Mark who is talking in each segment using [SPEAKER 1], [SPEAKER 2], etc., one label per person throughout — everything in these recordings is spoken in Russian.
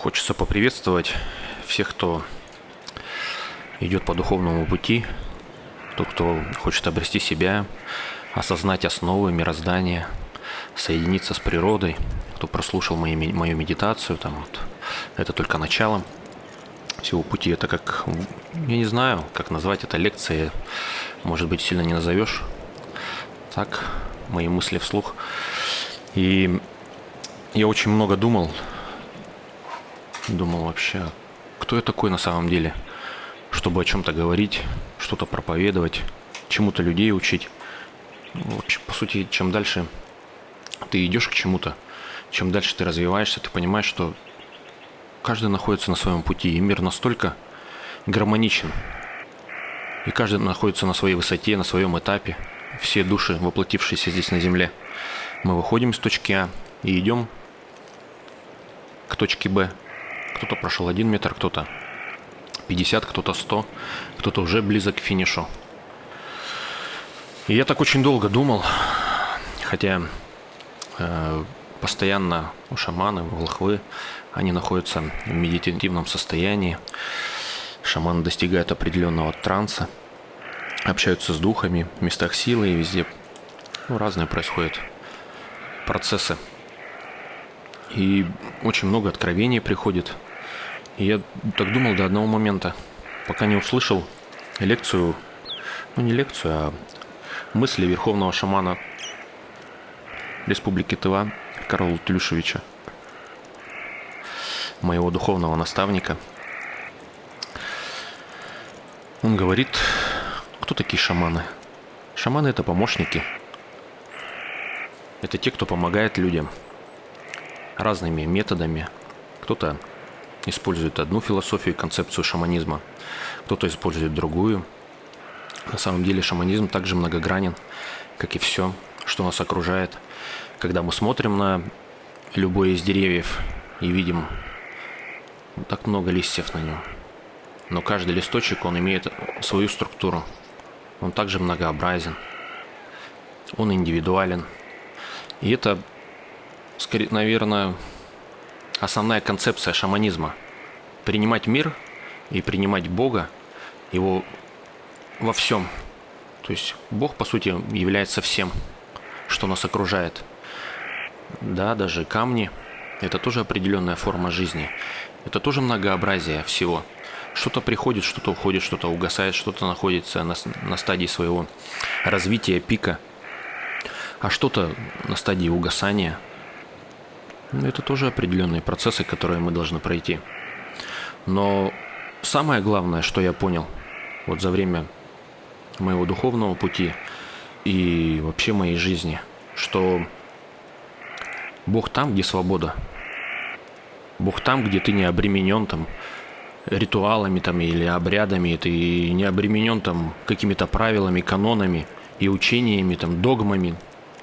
[SPEAKER 1] Хочется поприветствовать всех, кто идет по духовному пути, тот, кто хочет обрести себя, осознать основы мироздания, соединиться с природой, кто прослушал мою медитацию, это только начало всего пути. Это как, я не знаю, как назвать это, лекция, может быть, сильно не назовешь. Так, мои мысли вслух. И я очень много думал вообще, кто я такой на самом деле, чтобы о чем-то говорить, что-то проповедовать, чему-то людей учить. Вообще, по сути, чем дальше ты идешь к чему-то, чем дальше ты развиваешься, ты понимаешь, что каждый находится на своем пути, и мир настолько гармоничен, и каждый находится на своей высоте, на своем этапе. Все души, воплотившиеся здесь на земле, мы выходим из точки А и идем к точке Б. Кто-то прошел 1 метр, кто-то 50, кто-то 100, кто-то уже близок к финишу. И я так очень долго думал, хотя постоянно шаманы, волхвы, они находятся в медитативном состоянии. Шаманы достигают определенного транса, общаются с духами в местах силы, и везде разные происходят процессы. И очень много откровений приходит. И я так думал до одного момента, пока не услышал лекцию, не лекцию, а мысли верховного шамана Республики Тыва Карла Тлюшевича, моего духовного наставника. Он говорит, кто такие шаманы? Шаманы – это помощники. Это те, кто помогает людям разными методами. Кто-то использует одну философию и концепцию шаманизма, кто-то использует другую. На самом деле шаманизм также многогранен, как и все, что нас окружает. Когда мы смотрим на любое из деревьев и видим так много листьев на нем, но каждый листочек, он имеет свою структуру. Он также многообразен, он индивидуален. И это, скорее, наверное, основная концепция шаманизма. Принимать мир и принимать Бога, его во всем. То есть Бог, по сути, является всем, что нас окружает. Да, даже камни – это тоже определенная форма жизни. Это тоже многообразие всего. Что-то приходит, что-то уходит, что-то угасает, что-то находится на стадии своего развития, пика, а что-то на стадии угасания. Это тоже определенные процессы, которые мы должны пройти. Но самое главное, что я понял вот за время моего духовного пути и вообще моей жизни, что Бог там, где свобода. Бог там, где ты не обременен ритуалами или обрядами, ты не обременен какими-то правилами, канонами и учениями, догмами.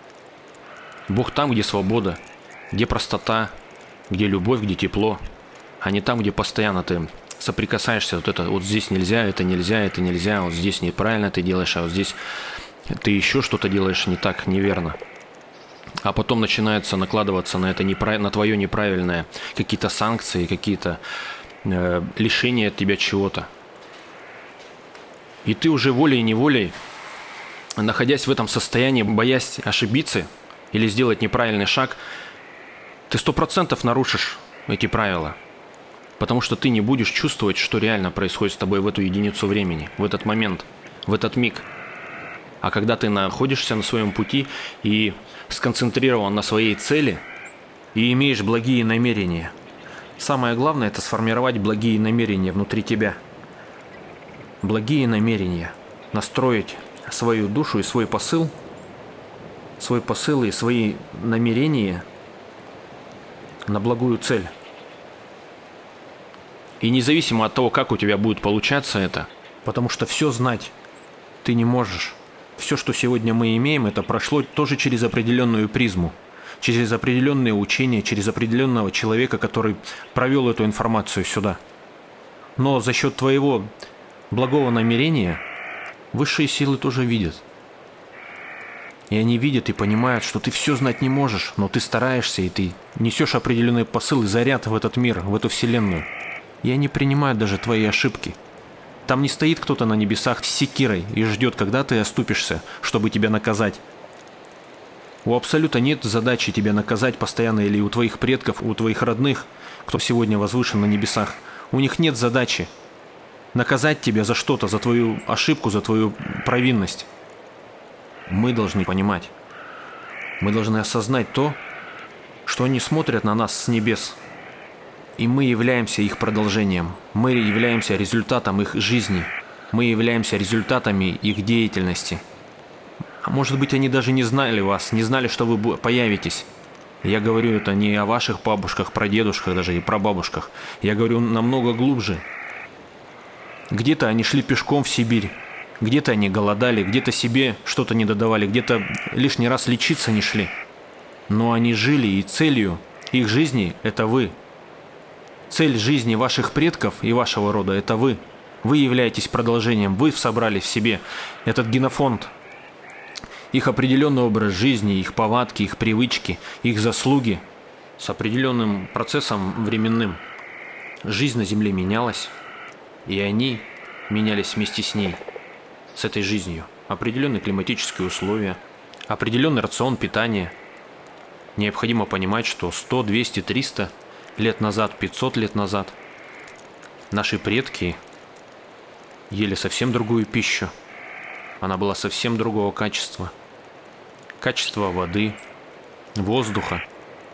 [SPEAKER 1] Бог там, где свобода, где простота, где любовь, где тепло, а не там, где постоянно ты соприкасаешься, вот здесь нельзя, это нельзя, вот здесь неправильно ты делаешь, а вот здесь ты еще что-то делаешь не так, неверно. А потом начинается накладываться на твое неправильное какие-то санкции, какие-то лишения от тебя чего-то. И ты уже волей-неволей, находясь в этом состоянии, боясь ошибиться или сделать неправильный шаг, ты 100% нарушишь эти правила. Потому что ты не будешь чувствовать, что реально происходит с тобой в эту единицу времени, в этот момент, в этот миг. А когда ты находишься на своем пути и сконцентрирован на своей цели и имеешь благие намерения, самое главное – это сформировать благие намерения внутри тебя. Благие намерения. Настроить свою душу и свой посыл и свои намерения на благую цель. И независимо от того, как у тебя будет получаться это, потому что все знать ты не можешь. Все, что сегодня мы имеем, это прошло тоже через определенную призму, через определенные учения, через определенного человека, который провел эту информацию сюда. Но за счет твоего благого намерения высшие силы тоже видят. И они видят и понимают, что ты все знать не можешь, но ты стараешься, и ты несешь определенный посыл и заряд в этот мир, в эту вселенную. И они принимают даже твои ошибки. Там не стоит кто-то на небесах с секирой и ждет, когда ты оступишься, чтобы тебя наказать. У Абсолюта нет задачи тебя наказать постоянно или у твоих предков, у твоих родных, кто сегодня возвышен на небесах. У них нет задачи наказать тебя за что-то, за твою ошибку, за твою провинность. Мы должны понимать, мы должны осознать то, что они смотрят на нас с небес. И мы являемся их продолжением, мы являемся результатом их жизни, мы являемся результатами их деятельности. А может быть, они даже не знали вас, не знали, что вы появитесь. Я говорю это не о ваших бабушках, прадедушках даже и прабабушках. Я говорю намного глубже. Где-то они шли пешком в Сибирь, где-то они голодали, где-то себе что-то не додавали, где-то лишний раз лечиться не шли. Но они жили, и целью их жизни – это вы. Цель жизни ваших предков и вашего рода – это вы. Вы являетесь продолжением, вы собрали в себе этот генофонд. Их определенный образ жизни, их повадки, их привычки, их заслуги с определенным процессом временным. Жизнь на Земле менялась, и они менялись вместе с ней, с этой жизнью. Определенные климатические условия, определенный рацион питания. Необходимо понимать, что 100, 200, 300 лет назад, 500 лет назад наши предки ели совсем другую пищу. Она была совсем другого качества. Качество воды, воздуха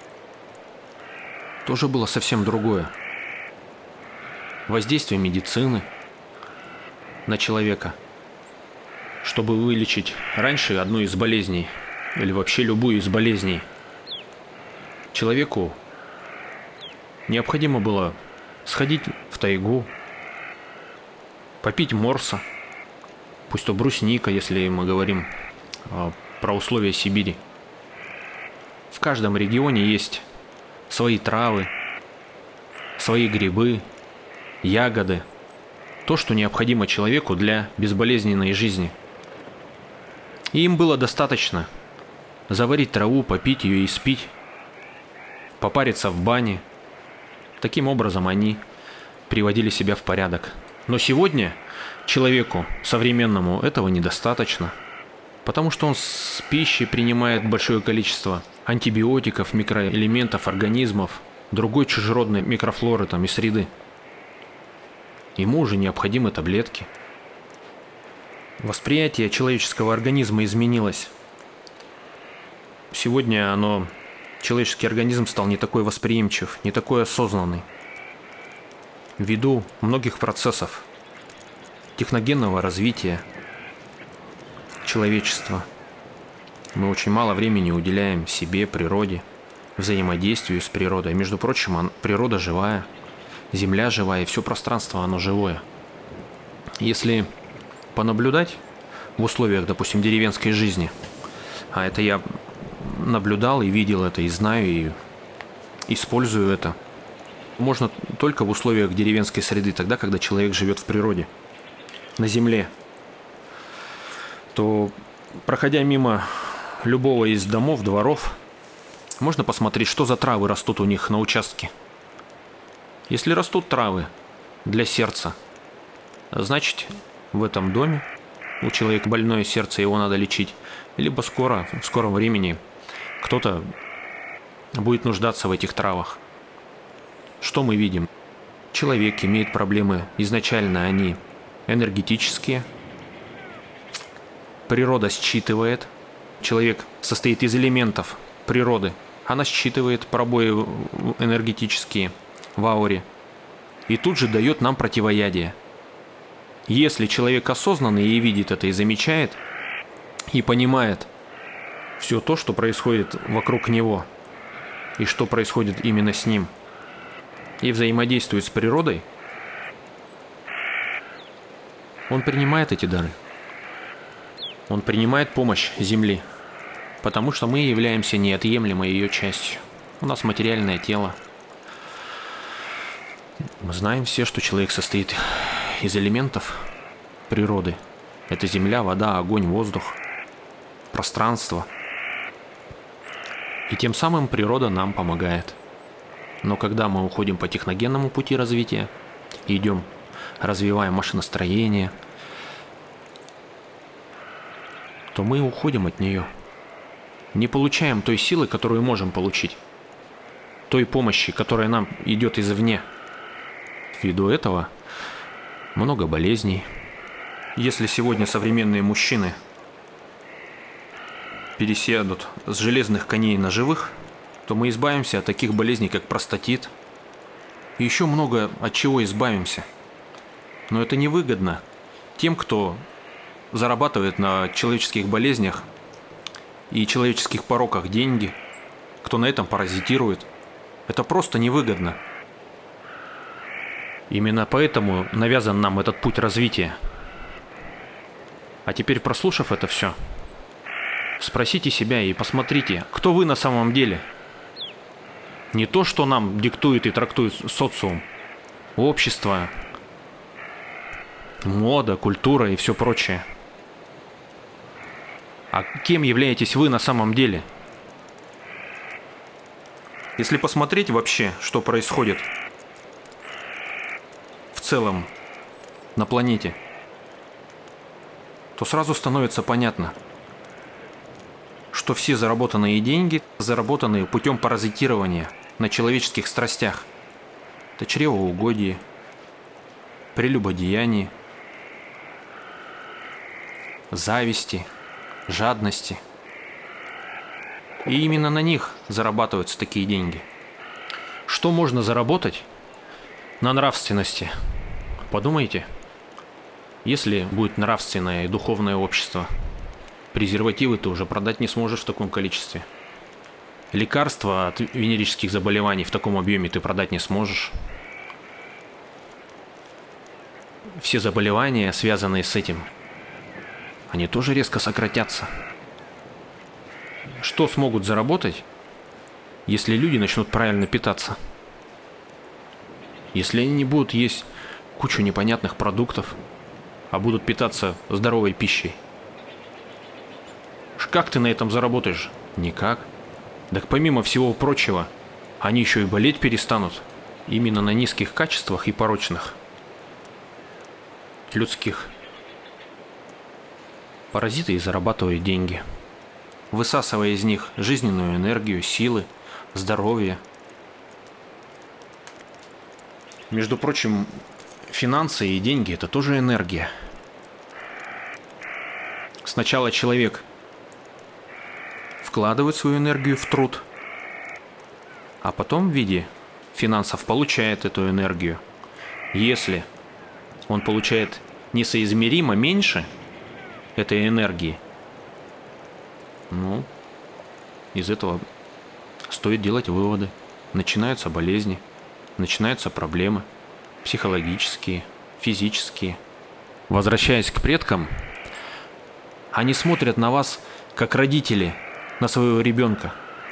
[SPEAKER 1] тоже было совсем другое. Воздействие медицины на человека, чтобы вылечить раньше одну из болезней, или вообще любую из болезней, человеку необходимо было сходить в тайгу, попить морса, пусть то брусника, если мы говорим про условия Сибири. В каждом регионе есть свои травы, свои грибы, ягоды, то, что необходимо человеку для безболезненной жизни. И им было достаточно заварить траву, попить ее и спить, попариться в бане. Таким образом они приводили себя в порядок. Но сегодня человеку современному этого недостаточно, потому что он с пищей принимает большое количество антибиотиков, микроэлементов, организмов, другой чужеродной микрофлоры там и среды. Ему уже необходимы таблетки. Восприятие человеческого организма изменилось. Сегодня человеческий организм стал не такой восприимчив, не такой осознанный. Ввиду многих процессов техногенного развития человечества мы очень мало времени уделяем себе, природе, взаимодействию с природой. Между прочим, природа живая, Земля живая, и все пространство, оно живое. Если понаблюдать в условиях, допустим, деревенской жизни, а это я наблюдал и видел это, и знаю, и использую это, можно только в условиях деревенской среды, тогда, когда человек живет в природе, на земле, то, проходя мимо любого из домов, дворов, можно посмотреть, что за травы растут у них на участке. Если растут травы для сердца, значит, в этом доме у человека больное сердце, его надо лечить. Либо в скором времени кто-то будет нуждаться в этих травах. Что мы видим? Человек имеет проблемы, изначально они энергетические. Природа считывает. Человек состоит из элементов природы. Она считывает пробои энергетические в ауре и тут же дает нам противоядие. Если человек осознанный и видит это, и замечает, и понимает все то, что происходит вокруг него, и что происходит именно с ним, и взаимодействует с природой, он принимает эти дары. Он принимает помощь Земли, потому что мы являемся неотъемлемой ее частью. У нас материальное тело. Мы знаем все, что человек состоит из элементов природы. Это земля, вода, огонь, воздух. пространство. И тем самым природа нам помогает. Но когда мы уходим по техногенному пути развития, идем, развиваем машиностроение, то мы уходим от нее. Не получаем той силы, которую можем получить, той помощи, которая нам идет извне. Ввиду этого много болезней. Если сегодня современные мужчины пересядут с железных коней на живых, то мы избавимся от таких болезней, как простатит. И еще много от чего избавимся. Но это невыгодно тем, кто зарабатывает на человеческих болезнях и человеческих пороках деньги, кто на этом паразитирует. Это просто невыгодно. Именно поэтому навязан нам этот путь развития. А теперь, прослушав это все, спросите себя и посмотрите, кто вы на самом деле. Не то, что нам диктует и трактует социум, общество, мода, культура и все прочее. А кем являетесь вы на самом деле? Если посмотреть вообще, что происходит в целом на планете, то сразу становится понятно, что все заработанные деньги заработаны путем паразитирования на человеческих страстях. Это чревоугодие, прелюбодеяние, зависти, жадности. И именно на них зарабатываются такие деньги. Что можно заработать на нравственности? Подумайте, если будет нравственное и духовное общество, презервативы ты уже продать не сможешь в таком количестве. Лекарства от венерических заболеваний в таком объеме ты продать не сможешь. Все заболевания, связанные с этим, они тоже резко сократятся. Что смогут заработать, если люди начнут правильно питаться? Если они не будут есть кучу непонятных продуктов, а будут питаться здоровой пищей? Как ты на этом заработаешь? Никак. Так помимо всего прочего, они еще и болеть перестанут именно на низких качествах и порочных людских. Паразиты и зарабатывают деньги, высасывая из них жизненную энергию, силы, здоровье. Между прочим, финансы и деньги – это тоже энергия. Сначала человек вкладывает свою энергию в труд, а потом в виде финансов получает эту энергию. Если он получает несоизмеримо меньше этой энергии, из этого стоит делать выводы. Начинаются болезни, начинаются проблемы психологические, физические. Возвращаясь к предкам, они смотрят на вас как родители на своего ребенка.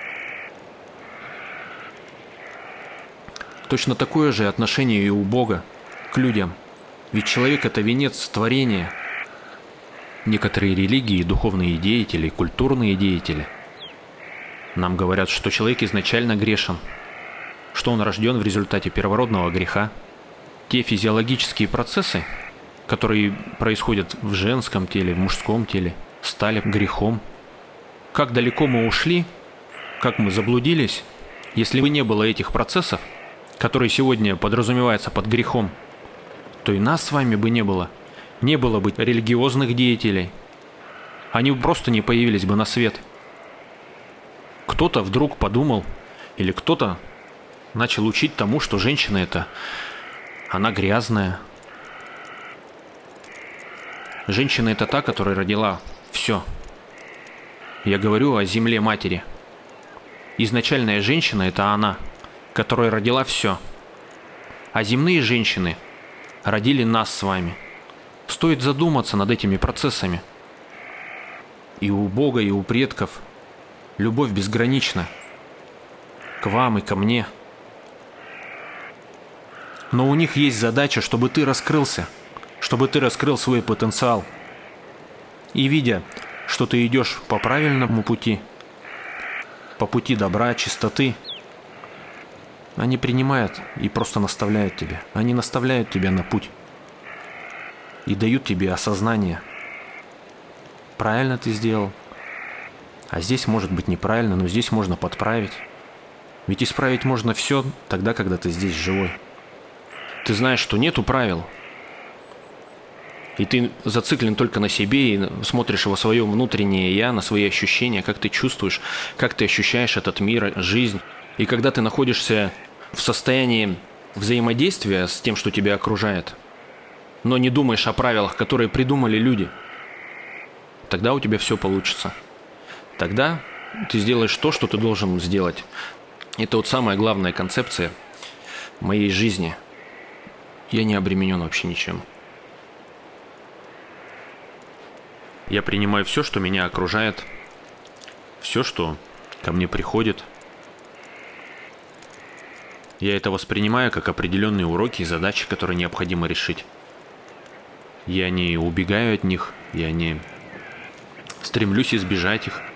[SPEAKER 1] Точно такое же отношение и у Бога к людям. Ведь человек – это венец творения. Некоторые религии, духовные деятели, культурные деятели нам говорят, что человек изначально грешен, что он рожден в результате первородного греха. Те физиологические процессы, которые происходят в женском теле, в мужском теле, стали грехом. Как далеко мы ушли, как мы заблудились, если бы не было этих процессов, которые сегодня подразумеваются под грехом, то и нас с вами бы не было. Не было бы религиозных деятелей. Они просто не появились бы на свет. Кто-то вдруг подумал, или кто-то начал учить тому, что женщина это, она грязная. Женщина это та, которая родила все. Я говорю о земле матери. Изначальная женщина это она, которая родила все. А земные женщины родили нас с вами. Стоит задуматься над этими процессами. И у Бога, и у предков любовь безгранична. К вам и ко мне. Но у них есть задача, чтобы ты раскрылся, чтобы ты раскрыл свой потенциал. И видя что ты идешь по правильному пути, по пути добра, чистоты, они принимают и просто наставляют тебя. Они наставляют тебя на путь и дают тебе осознание. Правильно ты сделал. А здесь может быть неправильно, но здесь можно подправить. Ведь исправить можно все тогда, когда ты здесь живой. Ты знаешь, что нету правил. И ты зациклен только на себе и смотришь во свое внутреннее «я», на свои ощущения, как ты чувствуешь, как ты ощущаешь этот мир, жизнь. И когда ты находишься в состоянии взаимодействия с тем, что тебя окружает, но не думаешь о правилах, которые придумали люди, тогда у тебя все получится. Тогда ты сделаешь то, что ты должен сделать. Это вот самая главная концепция моей жизни. Я не обременен вообще ничем. Я принимаю все, что меня окружает, все, что ко мне приходит. Я это воспринимаю как определенные уроки и задачи, которые необходимо решить. Я не убегаю от них, я не стремлюсь избежать их.